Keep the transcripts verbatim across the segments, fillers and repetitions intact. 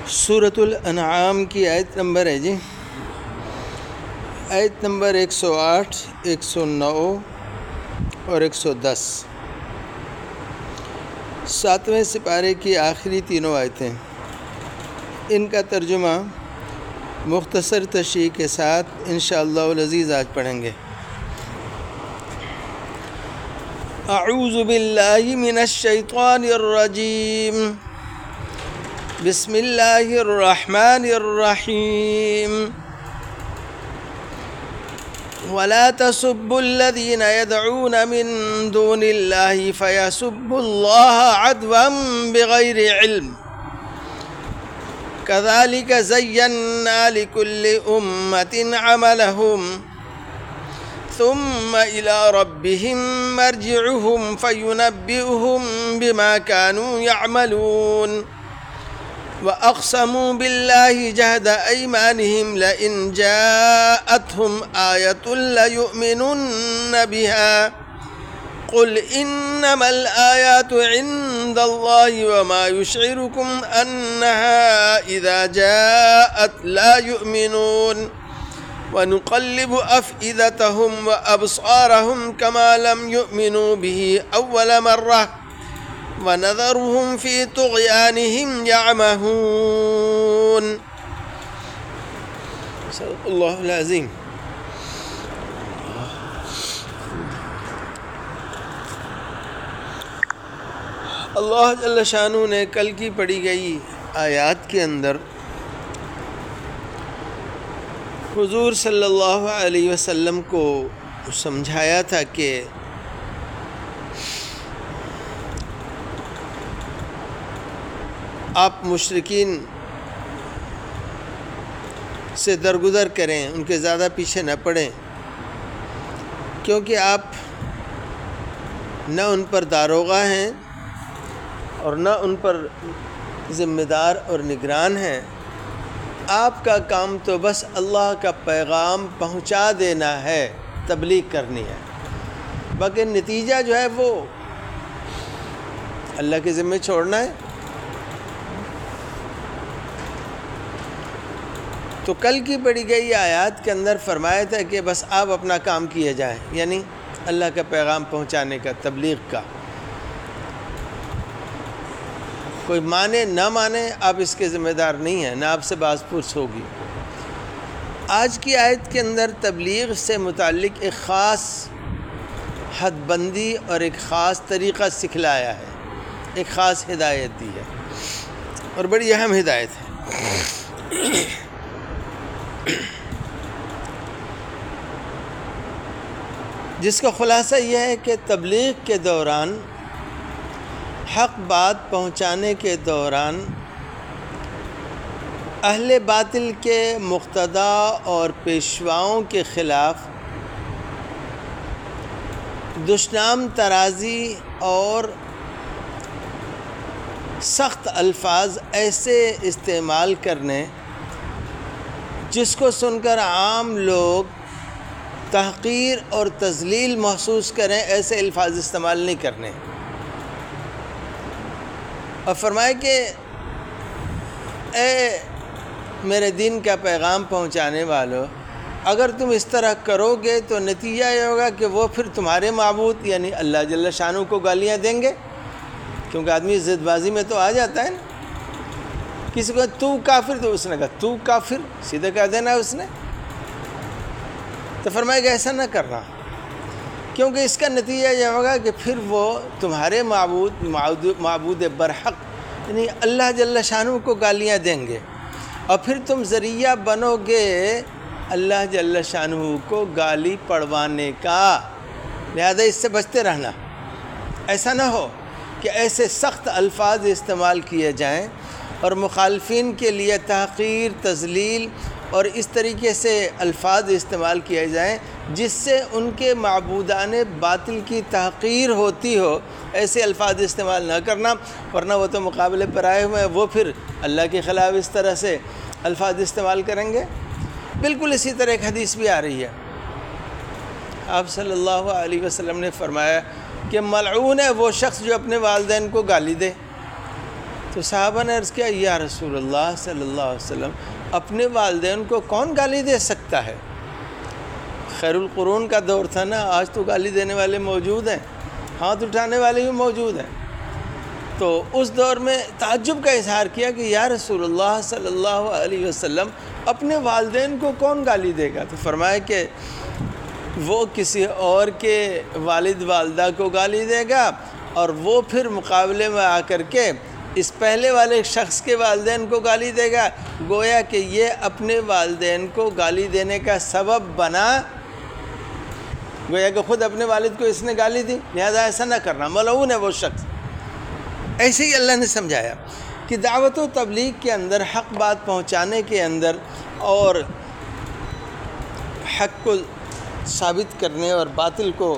سورۃ الانعام کی آیت نمبر ہے جی آیت نمبر ایک سو آٹھ، ایک سو نو اور ایک سو دس، ساتویں سپارے کی آخری تینوں آیتیں۔ ان کا ترجمہ مختصر تشریح کے ساتھ انشاءاللہ العزیز آج پڑھیں گے۔ اعوذ باللہ من الشیطان الرجیم، بسم اللہ الرحمن الرحیم۔ ولا تسبوا الذين يدعون من دون الله فيسبوا الله عدوا بغير علم كذلك زينا لكل أمة عملهم ثم إلى ربهم مرجعهم فينبئهم بما كانوا يعملون وأقسموا بالله جهد أيمانهم لئن جاءتهم آية ليؤمنن بها قل إنما الآيات عند الله وما يشعركم أنها إذا جاءت لا يؤمنون ونقلب أفئدتهم وأبصارهم كما لم يؤمنوا به أول مرة وَنَذَرُهُمْ فِي طُغْيَانِهِمْ يَعْمَهُونَ۔ صدق اللہ العظیم۔ اللہ جل شانہ نے کل کی پڑھی گئی آیات کے اندر حضور صلی اللہ علیہ وسلم کو سمجھایا تھا کہ آپ مشرکین سے درگزر کریں، ان کے زیادہ پیچھے نہ پڑیں، کیونکہ آپ نہ ان پر داروغہ ہیں اور نہ ان پر ذمہ دار اور نگران ہیں۔ آپ کا کام تو بس اللہ کا پیغام پہنچا دینا ہے، تبلیغ کرنی ہے، باقی نتیجہ جو ہے وہ اللہ کے ذمہ چھوڑنا ہے۔ تو کل کی پڑھی گئی آیات کے اندر فرمایا تھا کہ بس آپ اپنا کام کیے جائیں، یعنی اللہ کا پیغام پہنچانے کا، تبلیغ کا۔ کوئی مانے نہ مانے آپ اس کے ذمہ دار نہیں ہیں، نہ آپ سے باز پرس ہوگی۔ آج کی آیت کے اندر تبلیغ سے متعلق ایک خاص حد بندی اور ایک خاص طریقہ سکھلایا ہے، ایک خاص ہدایت دی ہے، اور بڑی اہم ہدایت ہے۔ جس کا خلاصہ یہ ہے کہ تبلیغ کے دوران، حق بات پہنچانے کے دوران، اہل باطل کے مقتدا اور پیشواؤں کے خلاف دشنام ترازی اور سخت الفاظ ایسے استعمال کرنے جس کو سن کر عام لوگ تحقیر اور تذلیل محسوس کریں، ایسے الفاظ استعمال نہیں کرنے۔ اور فرمائے کہ اے میرے دین کا پیغام پہنچانے والو، اگر تم اس طرح کرو گے تو نتیجہ یہ ہوگا کہ وہ پھر تمہارے معبود یعنی اللہ جل شانہ کو گالیاں دیں گے، کیونکہ آدمی ضد بازی میں تو آ جاتا ہے نا۔ کسی کو تو کافر، تو اس نے کہا تو کافر، سیدھا کہہ دینا اس نے۔ تو فرمائے کہ ایسا نہ کرنا، کیونکہ اس کا نتیجہ یہ ہوگا کہ پھر وہ تمہارے معبود معبود برحق یعنی اللہ جل شانہ کو گالیاں دیں گے، اور پھر تم ذریعہ بنو گے اللہ جل شانہ کو گالی پڑوانے کا۔ لہذا اس سے بچتے رہنا، ایسا نہ ہو کہ ایسے سخت الفاظ استعمال کیے جائیں اور مخالفین کے لیے تحقیر، تذلیل اور اس طریقے سے الفاظ استعمال کیے جائیں جس سے ان کے معبودان باطل کی تحقیر ہوتی ہو۔ ایسے الفاظ استعمال نہ کرنا، ورنہ وہ تو مقابلے پر آئے ہوئے ہیں، وہ پھر اللہ کے خلاف اس طرح سے الفاظ استعمال کریں گے۔ بالکل اسی طرح ایک حدیث بھی آ رہی ہے، آپ صلی اللہ علیہ وسلم نے فرمایا کہ ملعون ہے وہ شخص جو اپنے والدین کو گالی دے۔ تو صحابہ نے عرض کیا یا رسول اللہ صلی اللہ علیہ وسلم اپنے والدین کو کون گالی دے سکتا ہے؟ خیر القرون کا دور تھا نا، آج تو گالی دینے والے موجود ہیں، ہاتھ اٹھانے والے بھی موجود ہیں۔ تو اس دور میں تعجب کا اظہار کیا کہ یا رسول اللہ صلی اللہ علیہ وسلم اپنے والدین کو کون گالی دے گا؟ تو فرمایا کہ وہ کسی اور کے والد والدہ کو گالی دے گا، اور وہ پھر مقابلے میں آ کر کے اس پہلے والے شخص کے والدین کو گالی دے گا، گویا کہ یہ اپنے والدین کو گالی دینے کا سبب بنا، گویا کہ خود اپنے والد کو اس نے گالی دی، لہذا ایسا نہ کرنا، ملعون ہے وہ شخص۔ ایسے ہی اللہ نے سمجھایا کہ دعوت و تبلیغ کے اندر، حق بات پہنچانے کے اندر اور حق کو ثابت کرنے اور باطل کو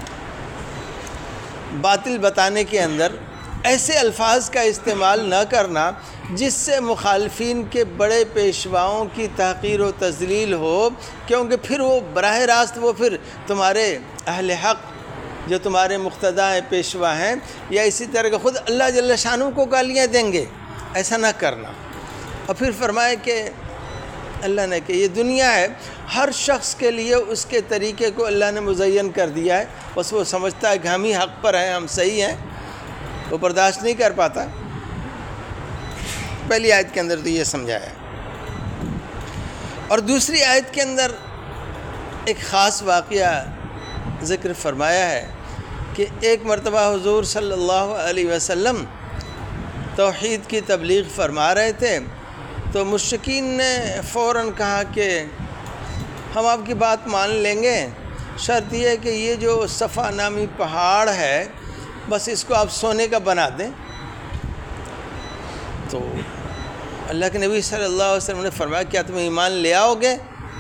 باطل بتانے کے اندر ایسے الفاظ کا استعمال نہ کرنا جس سے مخالفین کے بڑے پیشواؤں کی تحقیر و تذلیل ہو، کیونکہ پھر وہ براہ راست وہ پھر تمہارے اہل حق جو تمہارے مقتداء پیشوا ہیں یا اسی طرح کہ خود اللہ جل شانہ کو گالیاں دیں گے، ایسا نہ کرنا۔ اور پھر فرمائے کہ اللہ نے کہ یہ دنیا ہے، ہر شخص کے لیے اس کے طریقے کو اللہ نے مزین کر دیا ہے، بس وہ سمجھتا ہے کہ ہم ہی حق پر ہیں، ہم صحیح ہیں، وہ برداشت نہیں کر پاتا۔ پہلی آیت کے اندر تو یہ سمجھایا، اور دوسری آیت کے اندر ایک خاص واقعہ ذکر فرمایا ہے کہ ایک مرتبہ حضور صلی اللہ علیہ وسلم توحید کی تبلیغ فرما رہے تھے، تو مشرکین نے فوراً کہا کہ ہم آپ کی بات مان لیں گے، شرط یہ ہے کہ یہ جو صفا نامی پہاڑ ہے بس اس کو آپ سونے کا بنا دیں۔ تو اللہ کے نبی صلی اللہ علیہ وسلم نے فرمایا کیا تم ایمان لے آؤ گے؟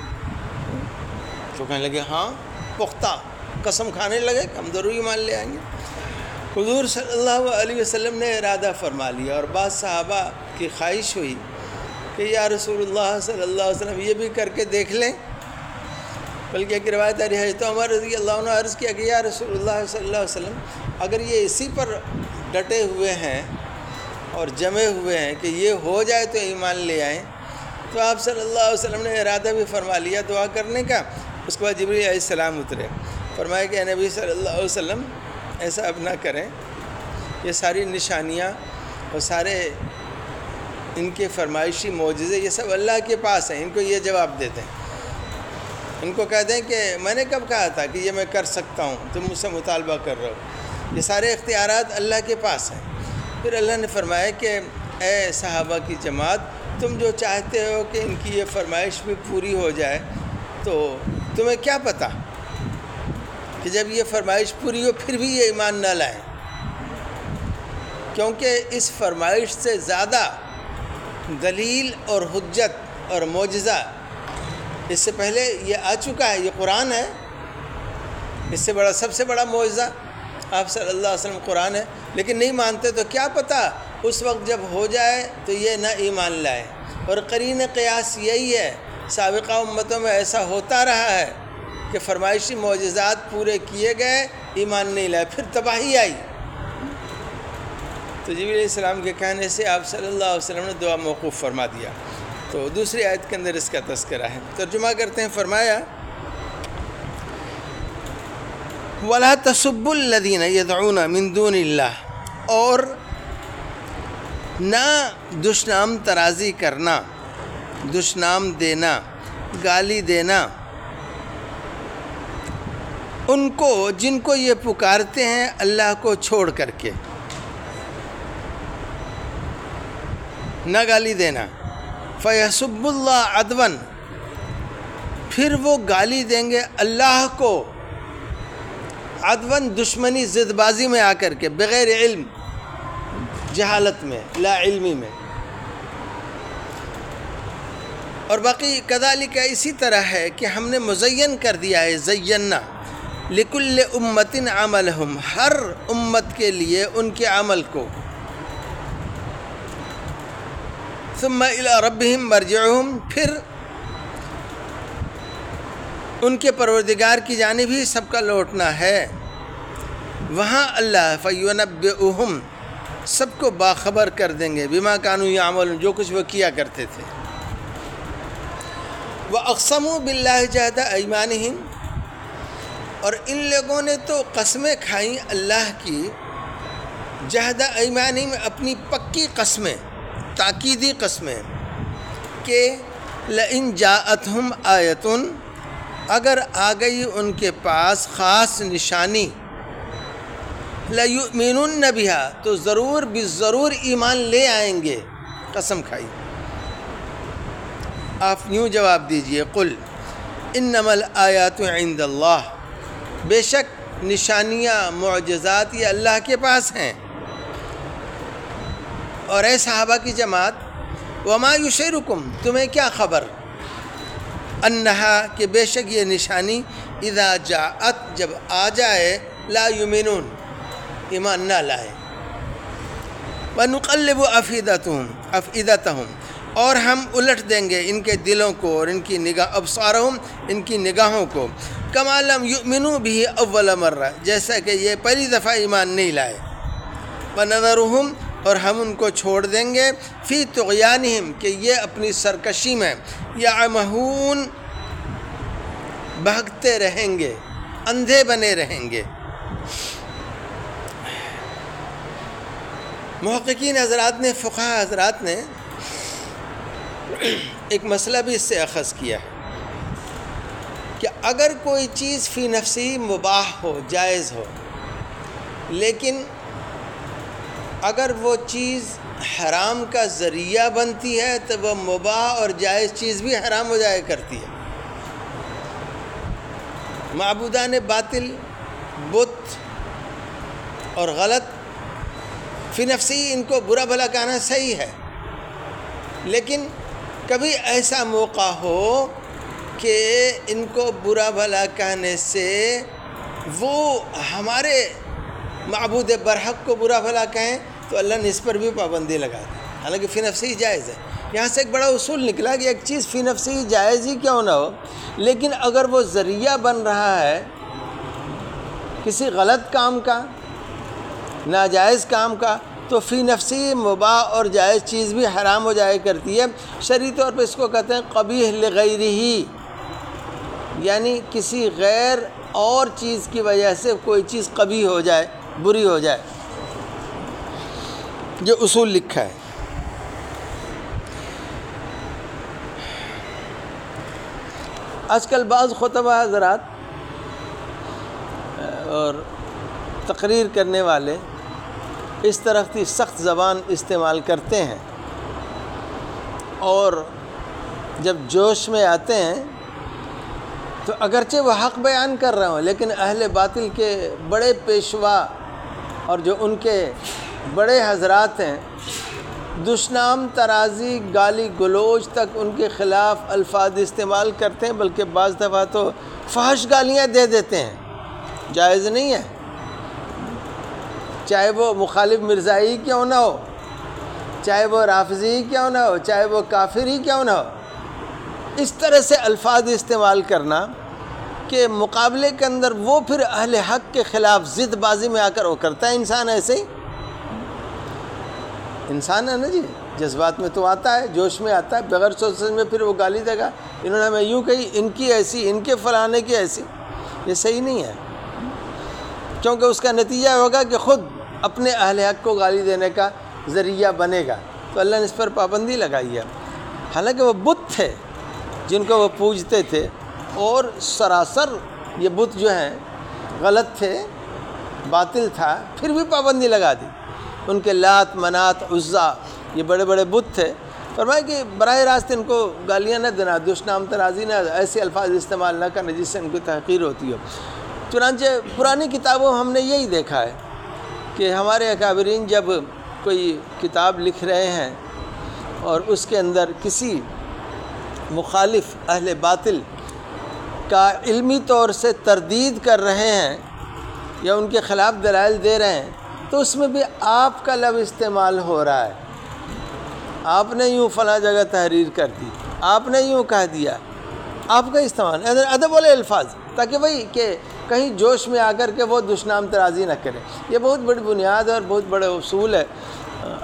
تو کہنے لگے ہاں، پختہ قسم کھانے لگے کہ ہم ضرور ایمان لے آئیں گے۔ حضور صلی اللہ علیہ وسلم نے ارادہ فرما لیا، اور بعض صحابہ کی خواہش ہوئی کہ یا رسول اللہ صلی اللہ علیہ وسلم یہ بھی کر کے دیکھ لیں، بلکہ ایک روایت آ رہی ہے تو عمر رضی اللہ عنہ عرض کیا کہ یا رسول اللہ صلی اللہ علیہ وسلم اگر یہ اسی پر ڈٹے ہوئے ہیں اور جمے ہوئے ہیں کہ یہ ہو جائے تو ایمان لے آئیں، تو آپ صلی اللہ علیہ وسلم نے ارادہ بھی فرما لیا دعا کرنے کا۔ اس کے بعد جبریل علیہ السلام اترے، فرمایا کہ اے نبی صلی اللہ علیہ وسلم ایسا اب نہ کریں، یہ ساری نشانیاں اور سارے ان کے فرمائشی معجزے یہ سب اللہ کے پاس ہیں، ان کو یہ جواب دے دیں، ان کو کہہ دیں کہ میں نے کب کہا تھا کہ یہ میں کر سکتا ہوں، تم مجھ سے مطالبہ کر رہے ہو، یہ سارے اختیارات اللہ کے پاس ہیں۔ پھر اللہ نے فرمایا کہ اے صحابہ کی جماعت، تم جو چاہتے ہو کہ ان کی یہ فرمائش بھی پوری ہو جائے، تو تمہیں کیا پتہ کہ جب یہ فرمائش پوری ہو پھر بھی یہ ایمان نہ لائیں، کیونکہ اس فرمائش سے زیادہ دلیل اور حجت اور معجزہ اس سے پہلے یہ آ چکا ہے، یہ قرآن ہے، اس سے بڑا سب سے بڑا معجزہ آپ صلی اللہ علیہ وسلم قرآن ہے، لیکن نہیں مانتے، تو کیا پتہ اس وقت جب ہو جائے تو یہ نہ ایمان لائے۔ اور قرین قیاس یہی ہے، سابقہ امتوں میں ایسا ہوتا رہا ہے کہ فرمائشی معجزات پورے کیے گئے، ایمان نہیں لائے، پھر تباہی آئی۔ تو جبریل علیہ السلام کے کہنے سے آپ صلی اللہ علیہ وسلم نے دعا موقوف فرما دیا۔ تو دوسری آیت کے اندر اس کا تذکرہ ہے، ترجمہ کرتے ہیں، فرمایا وَلَا تَسُبُّوا الَّذِينَ يَدْعُونَ مِن دُونِ اللَّهِ، اور نہ دشنام ترازی کرنا، دشنام دینا، گالی دینا ان کو جن کو یہ پکارتے ہیں اللہ کو چھوڑ کر کے، نہ گالی دینا۔ فَيَسُبُّ اللَّهَ عَدْوًا، پھر وہ گالی دیں گے اللہ کو عدوًا، دشمنی ضد بازی میں آ کر کے، بغیر علم، جہالت میں، لا علمی میں۔ اور باقی کذالک اسی طرح ہے کہ ہم نے مزین کر دیا ہے، زینا لکل امت عملہم، ہر امت کے لیے ان کے عمل کو، ثم الی ربہم مرجعہم، پھر ان کے پروردگار کی جانب ہی سب کا لوٹنا ہے، وہاں اللہ فینبئہم، سب کو باخبر کر دیں گے بما کانوا یعملون، جو کچھ وہ کیا کرتے تھے۔ وَأَقْسَمُوا بِاللَّهِ جَهْدَ أَيْمَانِهِمْ، اور ان لوگوں نے تو قسمیں کھائیں اللہ کی، جہد ایمانہم، اپنی پکی قسمیں، تاکیدی قسمیں، کہ لئن جاءتہم آیتن، اگر آ گئی ان کے پاس خاص نشانی، لَيُؤْمِنُنَّ بِهَا، تو ضرور بالضرور ایمان لے آئیں گے، قسم کھائی۔ آپ یوں جواب دیجئے، قل انما الآیات عند اللہ، بے شک نشانیاں معجزات یہ اللہ کے پاس ہیں۔ اور اے صحابہ کی جماعت، وما یشعرکم، تمہیں کیا خبر، انہا، کہ بے شک یہ نشانی، اذا جاءت، جب آ جائے، لا یؤمنون، ایمان نہ لائے۔ وَنُقَلِّبُ أَفْئِدَتَهُمْ أَفْئِدَتَهُمْ، اور ہم الٹ دیں گے ان کے دلوں کو اور ان کی نگاہ، ابصارہم، ان کی نگاہوں کو، کما لم یؤمنوا بہ اول مرہ، جیسا کہ یہ پہلی دفعہ ایمان نہیں لائے۔ وَنَذَرُهُمْ، اور ہم ان کو چھوڑ دیں گے، فی طغیانہم، کہ یہ اپنی سرکشی میں، یعمہون، بھگتے رہیں گے، اندھے بنے رہیں گے۔ محققین حضرات نے، فقہاء حضرات نے ایک مسئلہ بھی اس سے اخذ کیا ہے کہ اگر کوئی چیز فی نفسی مباح ہو، جائز ہو، لیکن اگر وہ چیز حرام کا ذریعہ بنتی ہے تو وہ مباح اور جائز چیز بھی حرام ہو جایا کرتی ہے۔ معبودان باطل، بت اور غلط، فی نفسی ان کو برا بھلا کہنا صحیح ہے، لیکن کبھی ایسا موقع ہو کہ ان کو برا بھلا کہنے سے وہ ہمارے معبود برحق کو برا بھلا کہیں تو اللہ نے اس پر بھی پابندی لگا دی، حالانکہ فی نفسی جائز ہے۔ یہاں سے ایک بڑا اصول نکلا کہ ایک چیز فی نفسی جائز ہی کیوں نہ ہو، لیکن اگر وہ ذریعہ بن رہا ہے کسی غلط کام کا، ناجائز کام کا، تو فی نفسی مباح اور جائز چیز بھی حرام ہو جایا کرتی ہے۔ شرعی طور پہ اس کو کہتے ہیں قبیح لغیرہ، یعنی کسی غیر اور چیز کی وجہ سے کوئی چیز قبیح ہو جائے، بری ہو جائے، یہ اصول لکھا ہے۔ آج کل بعض خطبہ حضرات اور تقریر کرنے والے اس طرح کی سخت زبان استعمال کرتے ہیں، اور جب جوش میں آتے ہیں تو اگرچہ وہ حق بیان کر رہے ہوں، لیکن اہل باطل کے بڑے پیشوا اور جو ان کے بڑے حضرات ہیں، دشنام، ترازی، گالی گلوچ تک ان کے خلاف الفاظ استعمال کرتے ہیں، بلکہ بعض دفعہ تو فحش گالیاں دے دیتے ہیں، جائز نہیں ہے، چاہے وہ مخالف مرزائی کیوں نہ ہو، چاہے وہ رافضی کیوں نہ ہو، چاہے وہ کافر ہی کیوں نہ ہو۔ اس طرح سے الفاظ استعمال کرنا کہ مقابلے کے اندر وہ پھر اہل حق کے خلاف ضد بازی میں آ کر وہ کرتا ہے۔ انسان ایسے ہی انسان ہے نا جی، جذبات میں تو آتا ہے، جوش میں آتا ہے، بغیر سوچ سمجھ میں پھر وہ گالی دے گا، انہوں نے ہمیں یوں کہی، ان کی ایسی، ان کے فلانے کی ایسی، یہ صحیح نہیں ہے، کیونکہ اس کا نتیجہ ہوگا کہ خود اپنے اہل حق کو گالی دینے کا ذریعہ بنے گا۔ تو اللہ نے اس پر پابندی لگائی ہے۔ حالانکہ وہ بت تھے جن کو وہ پوجتے تھے، اور سراسر یہ بت جو ہیں غلط تھے، باطل تھا، پھر بھی پابندی لگا دی۔ ان کے لات، منات، عزا، یہ بڑے بڑے بت تھے، فرمایا کہ براہ راست ان کو گالیاں نہ دینا، دشنام ترازی نہ، ایسے الفاظ استعمال نہ کرنا جس سے ان کی تحقیر ہوتی ہو۔ چنانچہ پرانی کتابوں ہم نے یہی دیکھا ہے کہ ہمارے اکابرین جب کوئی کتاب لکھ رہے ہیں اور اس کے اندر کسی مخالف اہل باطل کا علمی طور سے تردید کر رہے ہیں یا ان کے خلاف دلائل دے رہے ہیں، تو اس میں بھی آپ کا لفظ استعمال ہو رہا ہے، آپ نے یوں فلاں جگہ تحریر کر دی، آپ نے یوں کہہ دیا، آپ کا استعمال ادب والے الفاظ، تاکہ وہی کہ کہیں جوش میں آ کر کے وہ دشنام ترازی نہ کرے۔ یہ بہت بڑی بنیاد اور بہت بڑے اصول ہے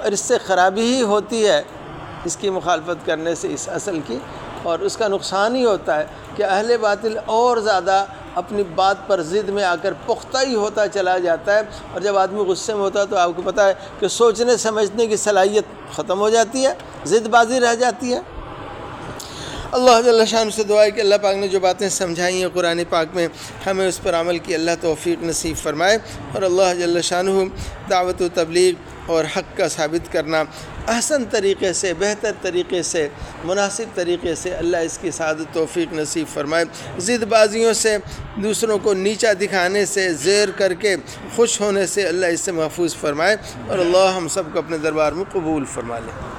اور اس سے خرابی ہی ہوتی ہے اس کی مخالفت کرنے سے، اس اصل کی، اور اس کا نقصان ہی ہوتا ہے کہ اہل باطل اور زیادہ اپنی بات پر ضد میں آ کر پختہ ہی ہوتا چلا جاتا ہے، اور جب آدمی غصے میں ہوتا ہے تو آپ کو پتہ ہے کہ سوچنے سمجھنے کی صلاحیت ختم ہو جاتی ہے، ضد بازی رہ جاتی ہے۔ اللہ جل شان سے دعا ہے کہ اللہ پاک نے جو باتیں سمجھائی ہیں قرآن پاک میں ہمیں اس پر عمل کی اللہ توفیق نصیب فرمائے، اور اللہ جل شانہ دعوت و تبلیغ اور حق کا ثابت کرنا احسن طریقے سے، بہتر طریقے سے، مناسب طریقے سے اللہ اس کی سعادت توفیق نصیب فرمائے۔ ضد بازیوں سے، دوسروں کو نیچا دکھانے سے، زیر کر کے خوش ہونے سے اللہ اس سے محفوظ فرمائے، اور اللہ ہم سب کو اپنے دربار میں قبول فرما لے۔